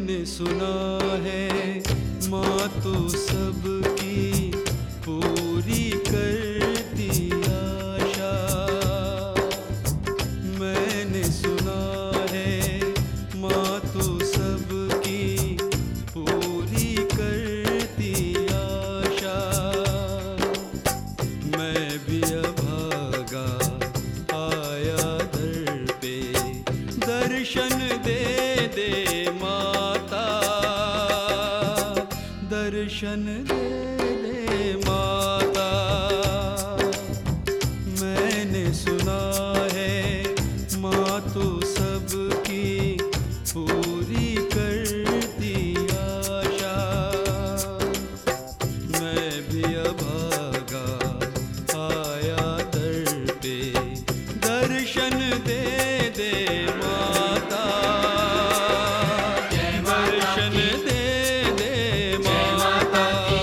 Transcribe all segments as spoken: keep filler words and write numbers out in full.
मैंने सुना है माँ तू सबकी पूरी करती आशा। मैंने सुना है माँ तू सबकी पूरी करती आशा। मैं भी अभागा आया दर पे, दर्शन दे दे माता, दर्शन दे दे माता। मैंने सुना है माँ तू सबकी पूरी करती आशा। मैं भी अभागा आया दर पे, दर्शन दे दे माता, दर्शन दे दे माता।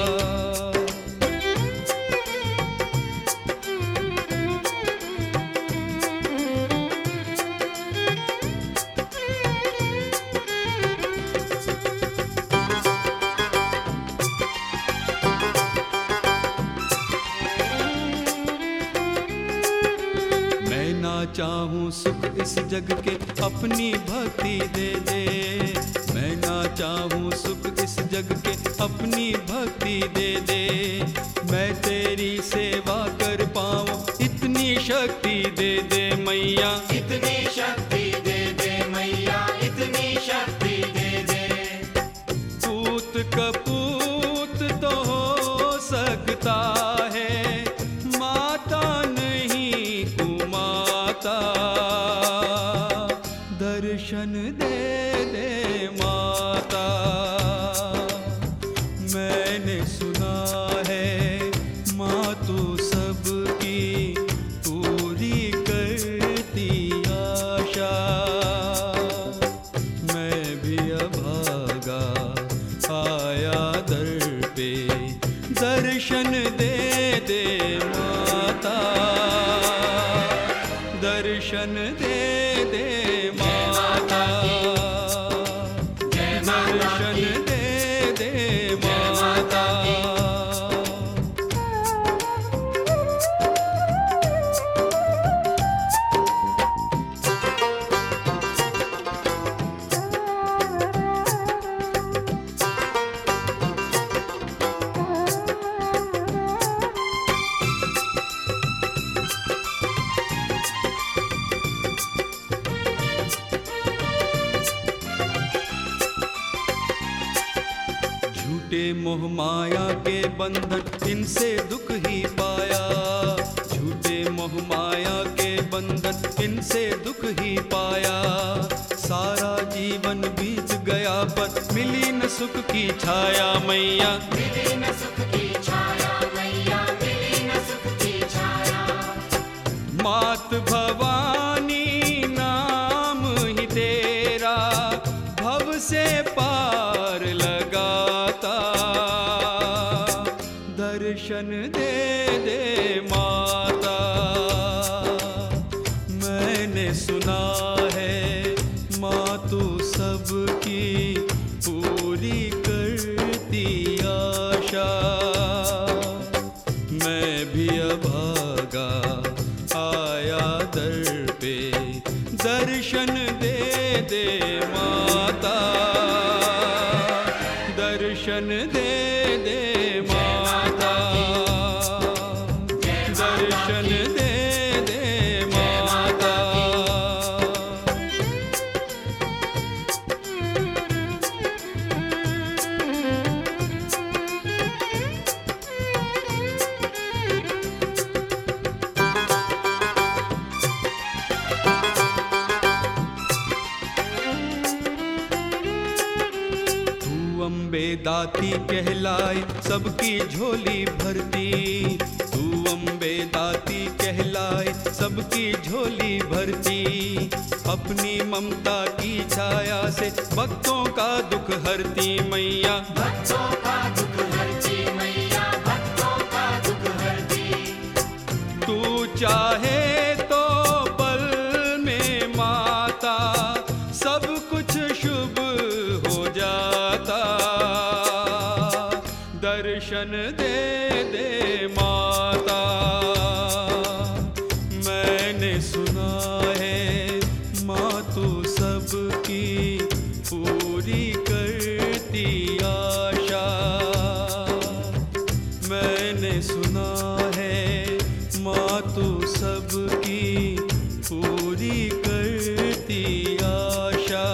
मैं ना चाहूं सुख इस जग के, अपनी भक्ति दे दे। मैं ना चाहूं सुख इस जग के, अपनी भक्ति दे दे। मैं तेरी सेवा कर पाऊं, इतनी शक्ति दे दे मैया, इतनी शक्ति दे दे मैया, इतनी शक्ति दे दे। पूत कपूत तो हो सकता है, माता नहीं कुमाता। दर्शन दे दे माता। मैंने सुना है माँ तू सबकी पूरी करती आशा। मैं भी अभागा आया दर पे, दर्शन दे दे माता, दर्शन दे दे माता, दर्शन दे दे माता। झूठे मोह माया के बंधन, इनसे दुख ही पाया। झूठे मोह माया के बंधन, इनसे दुख ही पाया। सारा जीवन बीत गया पर मिली न सुख की छाया मैया, मिली न सुख की छाया मैया, मिली न सुख की छाया। मात भवानी नाम ही तेरा, भव से पार लगाता। दर्शन दे दे माता। मैंने सुना है माँ तू सबकी पूरी करती आशा। मैं भी अभागा आया दर पे, दर्शन दे दे माता, दर्शन दे दे माता, दर्शन दे दे माता। अम्बे दाती कहलाए सबकी झोली भरती। तू अम्बे दाती कहलाए सबकी झोली भरती। अपनी ममता की छाया से भक्तों का दुख हरती मैया, भक्तों का दुख हरती मैया, भक्तों का दुख हरती। तू चाहे तो पल में माता सब कुछ शुभ हो जा। पूरी करती आशा। मैंने सुना है माँ तो सबकी पूरी करती आशा।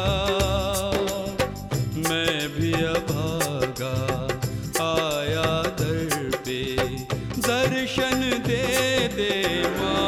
मैं भी अभागा आया दर पे, दर्शन दे दे माँ।